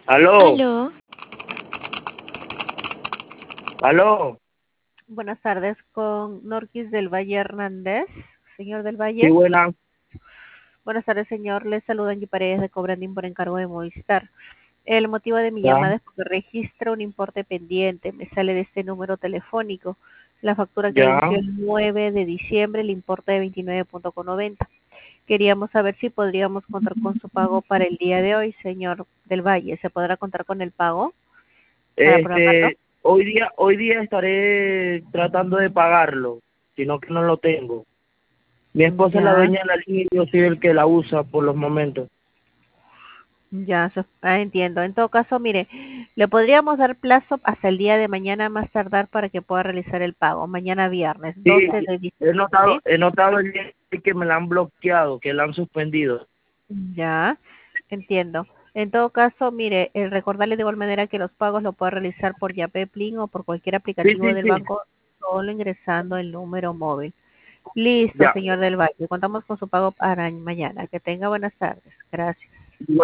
Aló, Aló, aló. Buenas tardes, con Norquis del Valle Hernández. Señor del Sí, Valle. buena. Buenas tardes, señor. Le saluda Angie Paredes de Cobrandín por encargo de Movistar. El motivo de mi Ya, llamada es porque registra un importe pendiente. Me sale de este número telefónico. La factura que ya. venció el 9 de diciembre, el importe de 29.90. Queríamos saber si podríamos contar con su pago para el día de hoy, señor del Valle. ¿Se podrá contar con el pago para programarlo? Hoy día estaré tratando de pagarlo, sino que no lo tengo. Mi esposa es la Ya. dueña de la línea y yo soy el que la usa por los momentos. Ya, entiendo. En todo caso, mire, le podríamos dar plazo hasta el día de mañana más tardar para que pueda realizar el pago. Mañana viernes, Sí, 12 de he diciembre, notado, ¿sí? he notado el día que me la han bloqueado, que la han suspendido. Ya, entiendo. En todo caso, mire, recordarle de igual manera que los pagos lo puede realizar por Yapay Plin o por cualquier Sí, aplicativo sí, del sí. banco, solo ingresando el número móvil. Listo, Ya. señor del Valle. Contamos con su pago para mañana. Que tenga buenas tardes. Gracias.